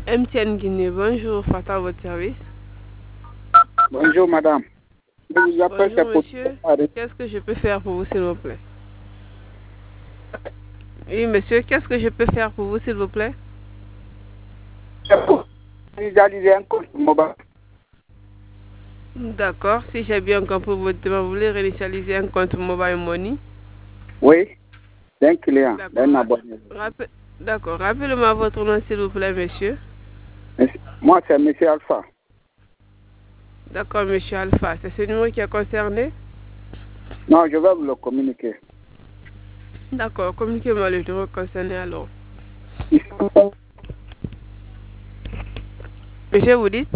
MTN Guinée, bonjour, Fata à votre service. Bonjour madame. Je vous appelle Bonjour pour... monsieur, qu'est-ce que je peux faire pour vous s'il vous plaît? Oui monsieur, qu'est-ce que je peux faire pour vous s'il vous plaît? pour réaliser un compte mobile. D'accord, si j'ai bien compris votre demande, vous voulez réinitialiser un compte Mobile Money? Oui, d'un client, d'un abonné. D'accord, rappelez-moi votre nom s'il vous plaît monsieur. Moi c'est monsieur Alpha. D'accord monsieur Alpha, c'est ce numéro qui est concerné? Non, je vais vous le communiquer. D'accord, communiquez-moi le numéro concerné alors. Monsieur, vous dites?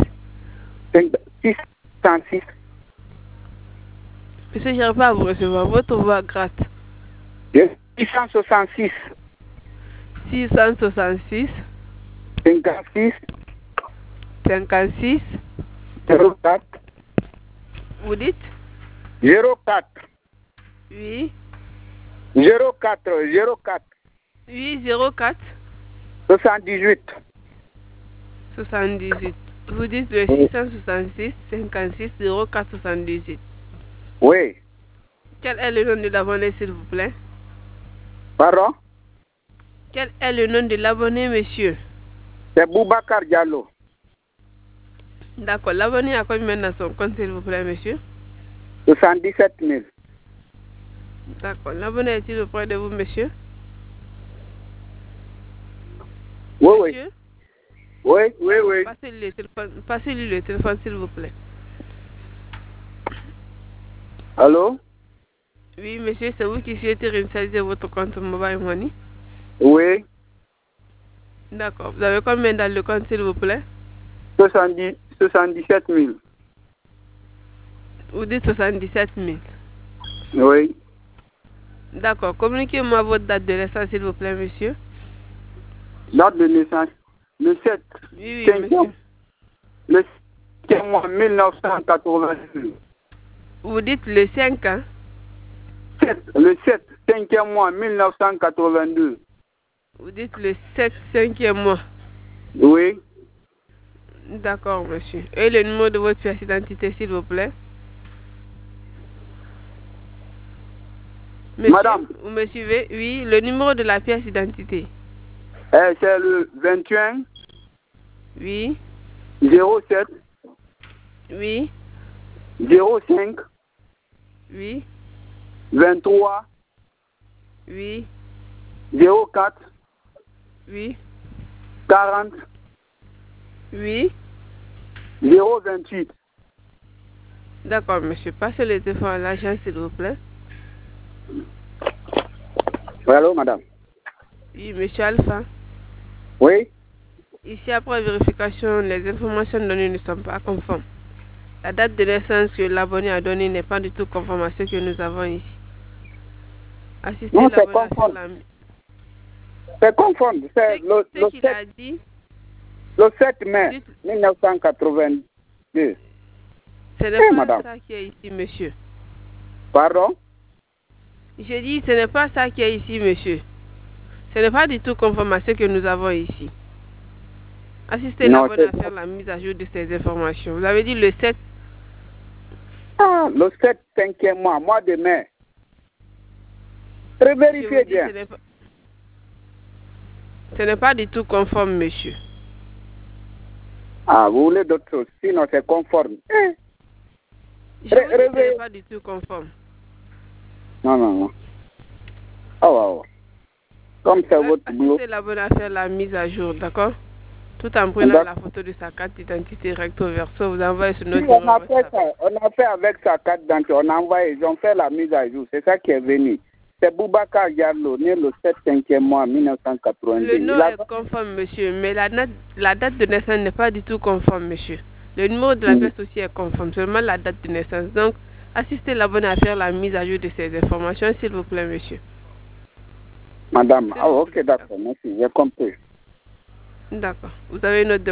606. Monsieur, je n'arrive pas à vous recevoir. Votre voix gratte. 666. 666. 56. 56. 04. Vous dites? 04. Oui. 04. Oui, 04. 78. 78. Vous dites le 666 56 04 78. Oui. Quel est le nom de l'abonné, s'il vous plaît? Pardon? Quel est le nom de l'abonné, monsieur? C'est Boubacar Diallo. D'accord. L'abonné a combien dans son compte, s'il vous plaît, monsieur? 77 000. D'accord. L'abonné est-il auprès de vous, monsieur? Oui, monsieur? Oui. Oui. Passez-lui le téléphone, s'il vous plaît. Allô? Oui, monsieur, c'est vous qui souhaitez réinitialiser votre compte Mobile Money? Oui. D'accord. Vous avez combien dans le compte, s'il vous plaît? 77 000. Vous dites 77 000. Oui. D'accord. Communiquez-moi votre date de naissance, s'il vous plaît, monsieur. Date de naissance. Le 7. Oui, 5e, monsieur. le 5e mois 1982. Vous dites le 5, hein? Le 7, 5e mois 1982. Vous dites le 7, 5e mois. Oui. D'accord, monsieur. Et le numéro de votre pièce d'identité, s'il vous plaît. Monsieur, Madame. vous me suivez? Oui, le numéro de la pièce d'identité. C'est le 21. Oui. 07. Oui. 05. Oui. 23. Oui. 04. Oui. 40. Oui. 028. D'accord, monsieur. Passez le téléphone à l'agent, s'il vous plaît. Allô, madame. Oui, monsieur Alpha. Oui. Ici, après vérification, les informations données ne sont pas conformes. La date de naissance que l'abonné a donnée n'est pas du tout conforme à ce que nous avons ici. Assistez Non, c'est l'abonné à faire conforme. la... C'est conforme. C'est Ce qu'il a dit... Le 7 mai 1982. Ce n'est pas madame. ça qui est ici, monsieur. Pardon? Je dis, ce n'est pas ça qui est ici, monsieur. Ce n'est pas du tout conforme à ce que nous avons ici. Assistez l'abonné à faire la mise à jour de ces informations. Vous avez dit le 7. Le 7, 5e mois de mai. Vérifiez bien. Ce n'est pas du tout conforme, monsieur. Ah, vous voulez d'autres choses? Sinon, c'est conforme. Ce n'est pas du tout conforme. Non. Oh. Comme c'est votre boulot. Assistez l'abonné à faire la mise à jour, d'accord? Tout en prenant la photo de sa carte d'identité recto verso, vous envoyez sur notre numéro WhatsApp. On a fait avec sa carte d'identité, on a envoyé, ils ont fait la mise à jour. C'est ça qui est venu. C'est Boubacar Diallo, né le 7 5e mois 1982. Le nom est conforme, monsieur, mais la date de naissance n'est pas du tout conforme, monsieur. Le numéro de la pièce aussi est conforme, seulement la date de naissance. Donc, assistez l'abonné à faire la mise à jour de ces informations, s'il vous plaît, monsieur. Madame, ok, d'accord, merci, j'ai compris. D'accord. Vous avez une autre demande?